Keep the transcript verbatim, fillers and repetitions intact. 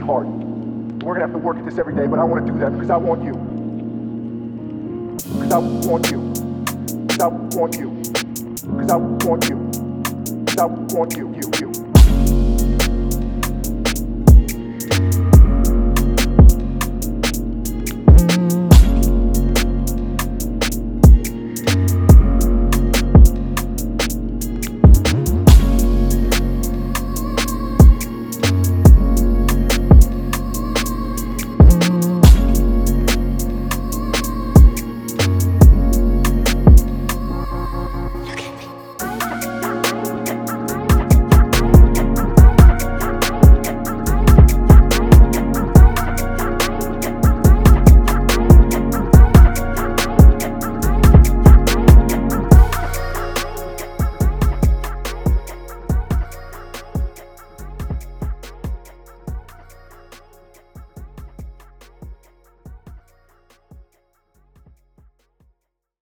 hard. We're gonna have to work at this every day, but I wanna do that because I want you. Because I want you. Because I want you. Because I want you. Because I want you, you, you.